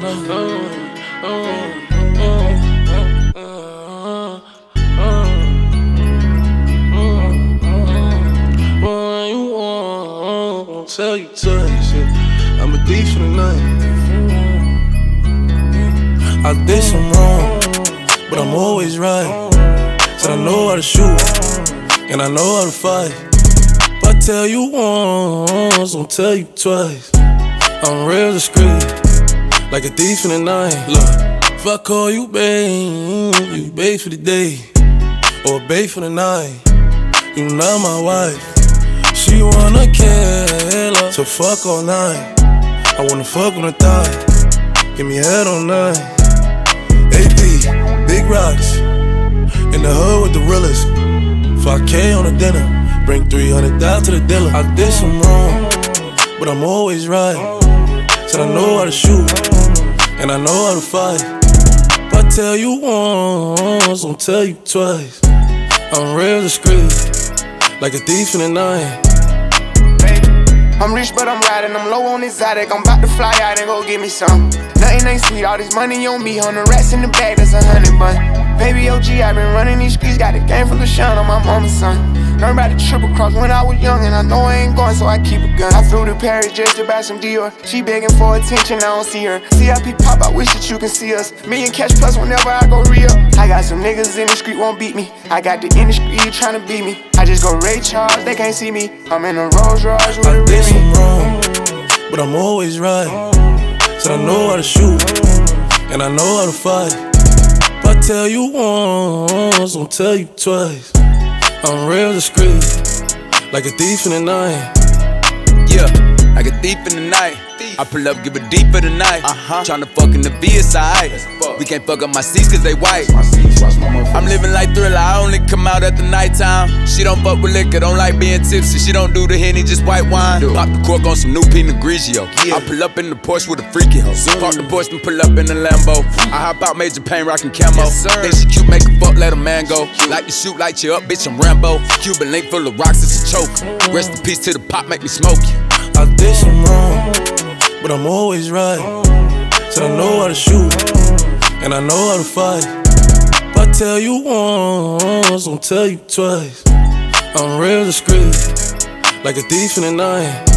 Tell you twice, yeah. I'm a thief for the night. I did some wrong, but I'm always right. Said I know how to shoot, and I know how to fight. If I tell you once, I'll tell you twice. I'm real discreet, like a thief in the night. Look, if I call you babe, you babe for the day, or babe for the night. You not my wife. She wanna kill her, so fuck all night. I wanna fuck on the thigh, give me head all night. AP, big rocks, in the hood with the realest. 5K on the dinner, bring 300 down to the dealer. I did some wrong, but I'm always right. Said I know how to shoot, and I know how to fight. If I tell you once, I'll tell you twice. I'm real discreet, like a thief in the night. I'm rich but I'm riding, I'm low on exotic. I'm about to fly out and go get me some. Nothing ain't sweet, all this money on me. 100 rats in the bag, that's 100 bun. Baby OG, I been running these streets. Got a game full of shine on my mama's son. Learned about the triple cross when I was young, and I know I ain't going, so I keep a gun. I flew to Paris just to buy some Dior. She begging for attention, I don't see her. CIP pop, I wish that you can see us. Million cash plus whenever I go real. I got some niggas in the street won't beat me. I got the industry tryna beat me. I just go Ray Charles, they can't see me. I'm in a Rolls Royce with a I did Remy. some wrong, but I'm always right. Said I know how to shoot, and I know how to fight. If I tell you once, I'll tell you twice. I'm real discreet, like a thief in the night. Yeah, like a thief in the night. I pull up, give it deep for the night. Tryna fuck in the VSI. We can't fuck up my seats cause they white. I'm living like Thriller, I only come out at the nighttime. She don't fuck with liquor, don't like being tipsy. She don't do the Henny, just white wine. Pop the cork on some new Pinot Grigio. I pull up in the Porsche with a freaky hoe. Park the Porsche and pull up in the Lambo. I hop out Major Payne rockin' camo. Think she cute, make a fuck, let a man go. Like to shoot, light you up, bitch, I'm Rambo. Cuban link full of rocks, it's a choke. Rest in peace to the pop, make me smoke you. I did some wrong, but I'm always right. Said I know how to shoot, and I know how to fight. If I tell you once, I'll tell you twice. I'm real discreet, like a thief in the night.